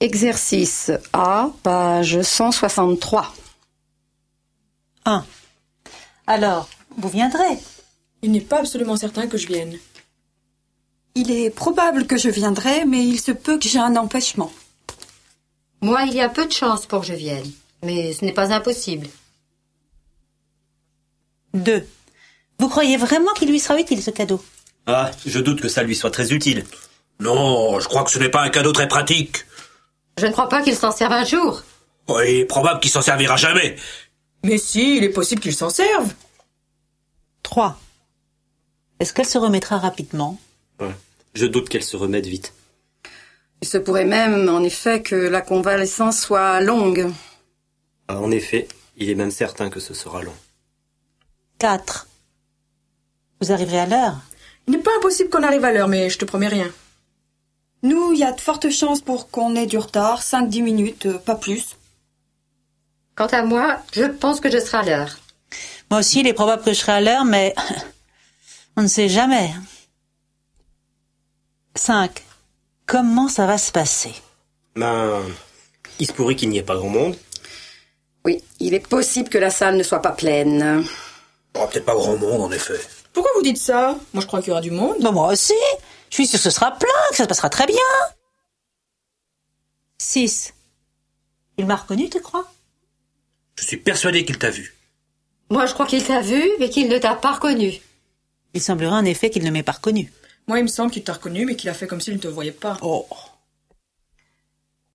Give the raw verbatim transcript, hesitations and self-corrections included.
Exercice A, page cent soixante-trois. un. Alors, vous viendrez? Il n'est pas absolument certain que je vienne. Il est probable que je viendrai, mais il se peut que j'ai un empêchement. Moi, il y a peu de chances pour que je vienne, mais ce n'est pas impossible. deux. Vous croyez vraiment qu'il lui sera utile, ce cadeau? Ah, je doute que ça lui soit très utile. Non, je crois que ce n'est pas un cadeau très pratique. Je ne crois pas qu'il s'en serve un jour. Oui, probable qu'il s'en servira jamais. Mais si, il est possible qu'il s'en serve. trois. Est-ce qu'elle se remettra rapidement? Ouais. Je doute qu'elle se remette vite. Il se pourrait même, en effet, que la convalescence soit longue. Ah, en effet, il est même certain que ce sera long. quatre. Vous arriverez à l'heure? Il n'est pas impossible qu'on arrive à l'heure, mais je te promets rien. Nous, il y a de fortes chances pour qu'on ait du retard, cinq dix minutes, euh, pas plus. Quant à moi, je pense que je serai à l'heure. Moi aussi, il est probable que je serai à l'heure, mais on ne sait jamais. cinq. Comment ça va se passer? Ben, il se pourrait qu'il n'y ait pas grand monde. Oui, il est possible que la salle ne soit pas pleine. Il n'y aura peut-être pas grand monde, en effet. Pourquoi vous dites ça? Moi, je crois qu'il y aura du monde. Ben, moi aussi. Je suis sûre que ce sera plein, que ça se passera très bien. six. Il m'a reconnu, tu crois? Je suis persuadé qu'il t'a vu. Moi, je crois qu'il t'a vu, mais qu'il ne t'a pas reconnu. Il semblerait en effet qu'il ne m'ait pas reconnu. Moi, il me semble qu'il t'a reconnu, mais qu'il a fait comme s'il ne te voyait pas. Oh.